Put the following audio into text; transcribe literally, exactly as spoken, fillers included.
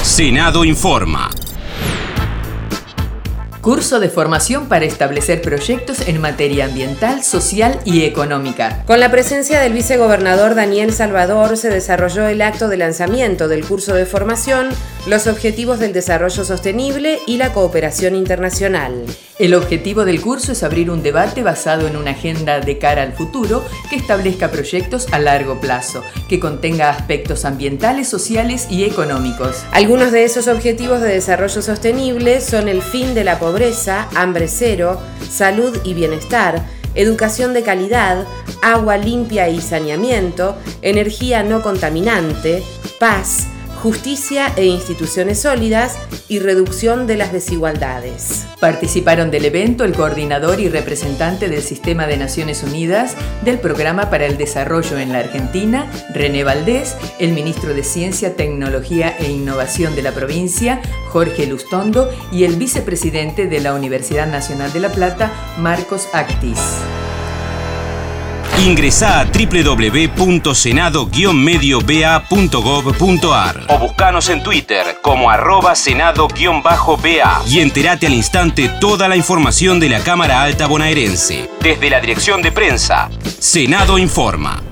Senado Informa. Curso de formación para establecer proyectos en materia ambiental, social y económica. Con la presencia del vicegobernador Daniel Salvador se desarrolló el acto de lanzamiento del curso de formación, los objetivos del desarrollo sostenible y la cooperación internacional. El objetivo del curso es abrir un debate basado en una agenda de cara al futuro que establezca proyectos a largo plazo, que contenga aspectos ambientales, sociales y económicos. Algunos de esos objetivos de desarrollo sostenible son el fin de la pobreza, hambre cero, salud y bienestar, educación de calidad, agua limpia y saneamiento, energía no contaminante, paz, justicia e instituciones sólidas y reducción de las desigualdades. Participaron del evento el coordinador y representante del Sistema de Naciones Unidas del Programa para el Desarrollo en la Argentina, René Valdés, el ministro de Ciencia, Tecnología e Innovación de la provincia, Jorge Lustondo, y el vicepresidente de la Universidad Nacional de La Plata, Marcos Actis. Ingresá a doble u doble u doble u punto senado guion medio b a punto gov punto a r o buscanos en Twitter como arroba senado-ba y entérate al instante toda la información de la Cámara Alta bonaerense. Desde la dirección de prensa, Senado Informa.